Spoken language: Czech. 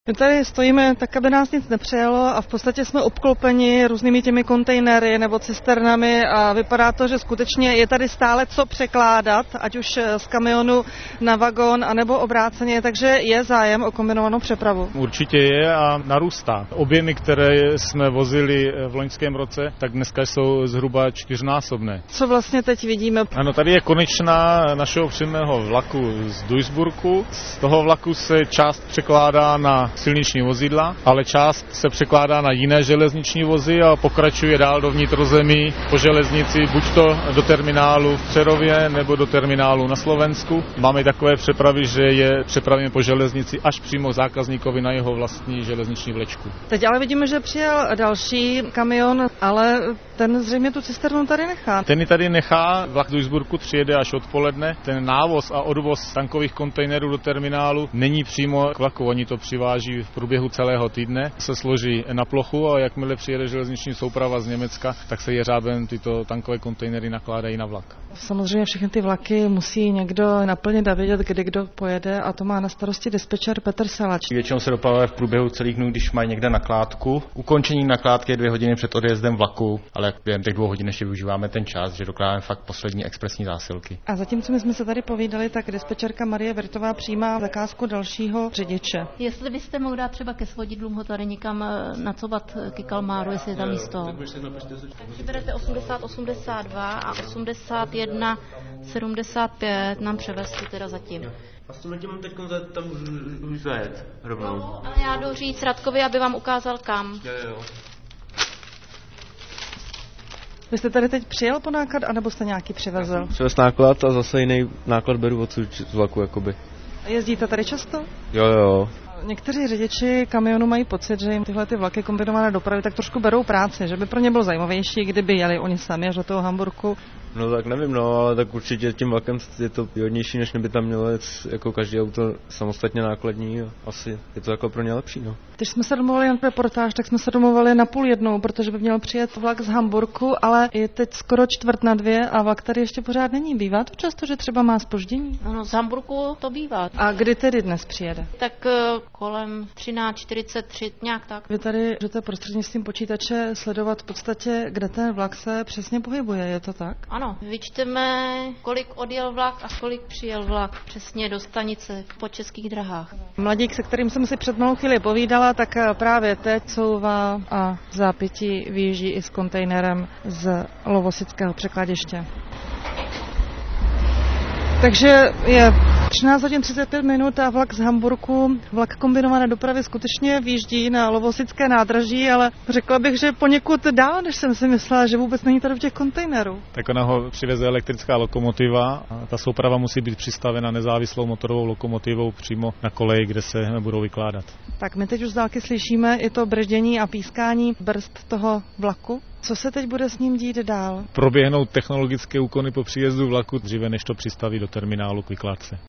My tady stojíme tak, aby nás nic nepřejelo a v podstatě jsme obklopeni různými těmi kontejnery nebo cisternami a vypadá to, že skutečně je tady stále co překládat, ať už z kamionu na vagon, anebo obráceně, takže je zájem o kombinovanou přepravu. Určitě je a narůstá. Objemy, které jsme vozili v loňském roce, tak dneska jsou zhruba 4násobné. Co vlastně teď vidíme? Ano, tady je konečná našeho přímého vlaku z Duisburgu. Z toho vlaku se část překládá na silniční vozidla, ale část se překládá na jiné železniční vozy a pokračuje dál do vnitrozemí po železnici, buď to do terminálu v Přerově nebo do terminálu na Slovensku. Máme takové přepravy, že je přepravíme po železnici až přímo zákazníkovi na jeho vlastní železniční vlečku. Teď ale vidíme, že přijel další kamion, ale ten zřejmě tu cisternu tady nechá. Ten ji tady nechá, vlak do Duisburgu přijede až odpoledne. Ten návoz a odvoz tankových kontejnerů do terminálu není přímo k vlaku, oni to přiváží v průběhu celého týdne, se složí na plochu a jakmile přijede železniční souprava z Německa, tak se jeřábem tyto tankové kontejnery nakládají na vlak. Samozřejmě všechny ty vlaky musí někdo naplnit a vědět, kdy kdo pojede a to má na starosti dispečer Petr Salač. Většinou se doplavuje v průběhu celých dnů, když mají někde nakládku. Ukončení nakládky je 2 hodiny před odjezdem vlaku, ale během těch 2 hodin ještě využíváme ten čas, že dokládáme fakt poslední expresní zásilky. A zatímco my jsme se tady povídali, tak dispečerka Marie Vertová přijímá zakázku dalšího řidiče. Jestli byste mohl dát třeba ke svodidlům ho tady někam nacobat ke Kalmáru, jestli je tam místo. Takže berete 80-82 a 81-75 nám převezli teda zatím. A s tím letím teď tam už zajet rovnou. No, ale já jdu říct Radkovi, aby vám ukázal kam. Jo. Vy jste tady teď přijel po náklad, anebo jste nějaký přivezl? Přivez náklad a zase jiný náklad beru odsud z vlaku, jakoby. Jezdíte tady často? Jo. Někteří řidiči kamionu mají pocit, že jim tyhle ty vlaky kombinované dopravy tak trošku berou práci, že by pro ně bylo zajímavější, kdyby jeli oni sami až do toho Hamburku. No tak nevím, ale tak určitě tím vlakem je to výhodnější, než kdyby tam mělo jet jako každý auto samostatně nákladní. Asi je to jako pro ně lepší, no. Když jsme se domluvili na reportáž, tak jsme se domluvili na 12:30, protože by měl přijet vlak z Hamburku, ale je teď skoro 1:45 a vlak tady ještě pořád není. Bývá to často, že třeba má zpoždění? Ano, z Hamburku to bývá. A kdy tedy dnes přijede? Tak kolem 13:43, nějak tak. Vy tady můžete prostřednictvím počítače sledovat v podstatě, kde ten vlak se přesně pohybuje, je to tak? Ano, vyčteme, kolik odjel vlak a kolik přijel vlak přesně do stanice po Českých drahách. Mladík, se kterým jsem si před malou chvíli povídala, tak právě teď couvá a v zápětí vyjíždí i s kontejnerem z Lovosického překladiště. Takže je 13 hodin 35 minut a vlak z Hamburku, vlak kombinované dopravy skutečně výjíždí na Lovosické nádraží, ale řekla bych, že poněkud dál, než jsem si myslela, že vůbec není tady v těch kontejnerů. Tak ona ho přiveze elektrická lokomotiva a ta souprava musí být přistavena nezávislou motorovou lokomotivou přímo na koleji, kde se budou vykládat. Tak my teď už z dálky slyšíme i to brždění a pískání brzd toho vlaku. Co se teď bude s ním dít dál? Proběhnou technologické úkony po příjezdu vlaku dříve, než to přistaví do terminálu k vykládce.